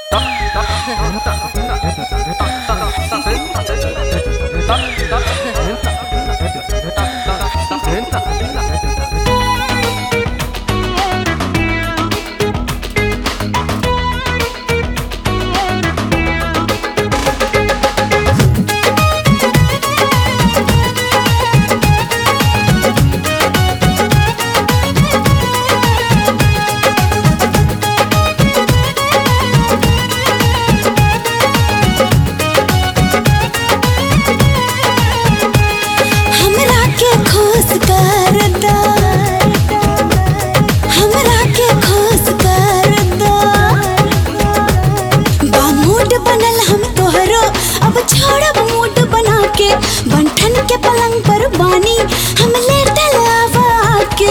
बंठन के पलंग पर बानी हम लेटल आवा के।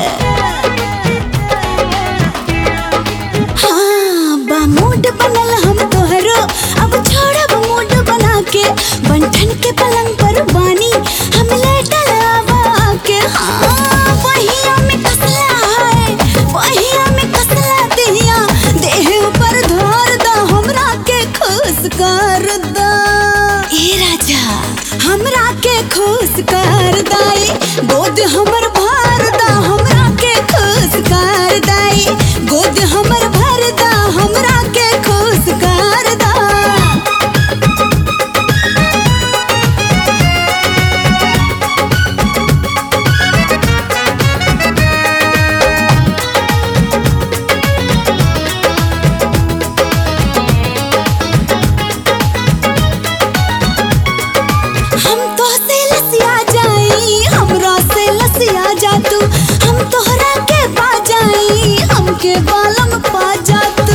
हाँ बा मूड बनल हम तोहरो अब छोड़ब मूड बना के। बंठन के पलंग पर बानी हम लेटल आवा के। हाँ वहिया में कसला है वहिया में कसला दिया देह ऊपर धार दा हमरा के खुश कर दा। ए राजा हमरा के खुश कर दाई गोद हमर भर दा हमरा के खुश कर दाई गोद हमर भर दा हमरा के खुश कर दा। हम तो से लसिया जाई हमरा से लसिया जा तू हम तोहरा के पा जाई हमके बालम पा जा तू।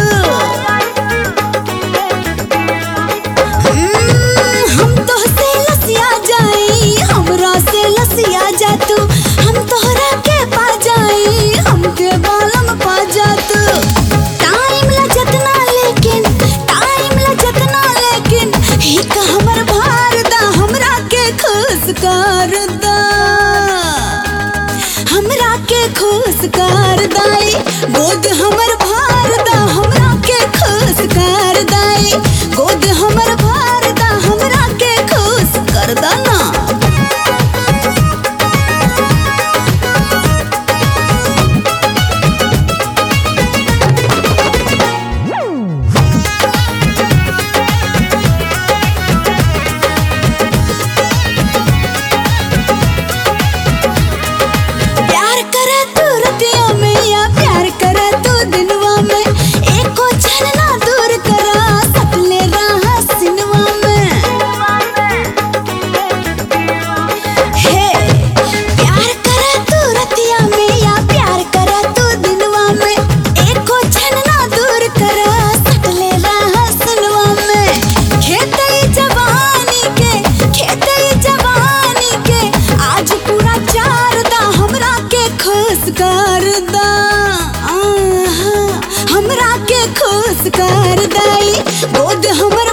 हम तो से लसिया जाई हमरा से लसिया जा तू हम तोहरा के पा जाई हमके बालम पा जा तू। टाइम ला जतना लेकिन ही का हमर भार दा हमरा के खुश कर दा हमरा के खुश कर दाई गोद हमर भार दा हमरा के खुश कर दाई गोद हमर भार दा हमरा के खुश कर दा ना। प्यार करे तू रतिया में या प्यार करे तू दिनवा में एको क्षण ना दूर करा सकले राह सिनवा में। हे प्यार करे तू रतिया में या प्यार करे तू दिनवा में एको क्षण ना दूर करा सकले राह सिनवा में। खेतई जवानी के आज पूरा चार दा हमरा के खुश कर दा। हमरा के खुश कर दाई गोद हमर